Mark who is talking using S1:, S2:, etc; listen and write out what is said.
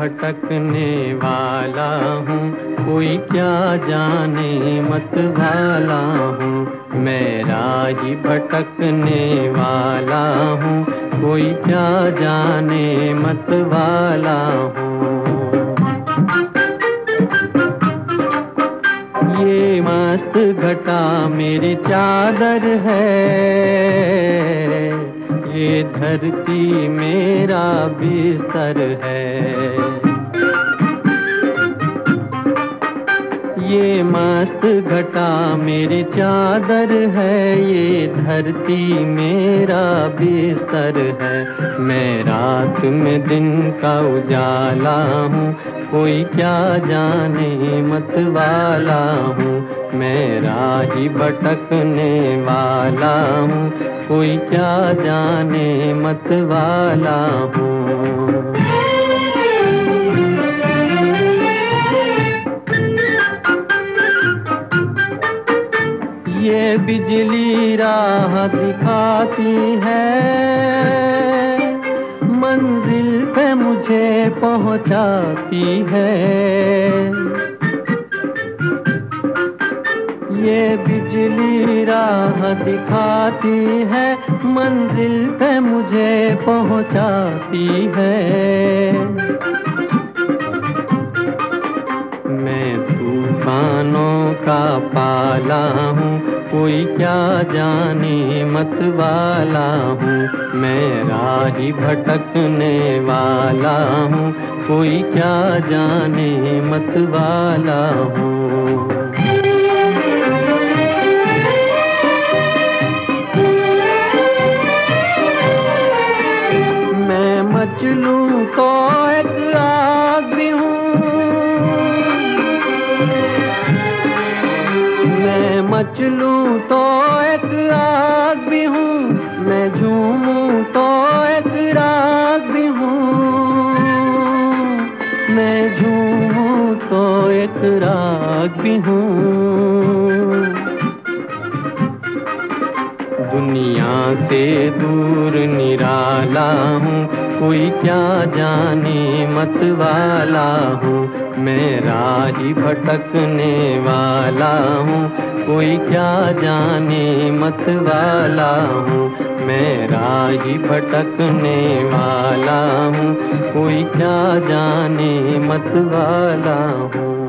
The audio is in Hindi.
S1: भटकने वाला हूँ, कोई क्या जाने मत वाला हूँ। मैं राही भटकने वाला हूँ, कोई क्या जाने मत वाला हूँ। ये मस्त घटा मेरी चादर है, ये धरती मेरा बिस्तर है। ये मस्त घटा मेरी चादर है, ये धरती मेरा बिस्तर है। मैं रात में दिन का उजाला हूँ, कोई क्या जाने मत वाला हूँ। मैं राही भटकने वाला हूँ, कोई क्या जाने मत वाला हूँ। ये बिजली राह दिखाती है, मंजिल पे मुझे पहुंचाती है। ये बिजली राह दिखाती है, मंजिल पे मुझे पहुंचाती है। मैं तूफानों का पाला हूँ, कोई क्या जाने मत वाला हूँ। मैं राही भटकने वाला हूँ, कोई क्या जाने मत वाला हूँ। मैं मचलूं तो एक आग भी हूँ, मैं मचलूं तो एक आग भी हूँ, मैं झूमूं तो एक राग भी हूँ, मैं झूमूं तो एक राग भी हूँ। दुनिया से दूर निराला हूँ, कोई क्या जाने मत वाला हूँ। मैं राही भटकने वाला हूँ, कोई क्या जाने मत वाला हूँ। मैं राही भटकने वाला हूँ, कोई क्या जाने मत वाला हूँ।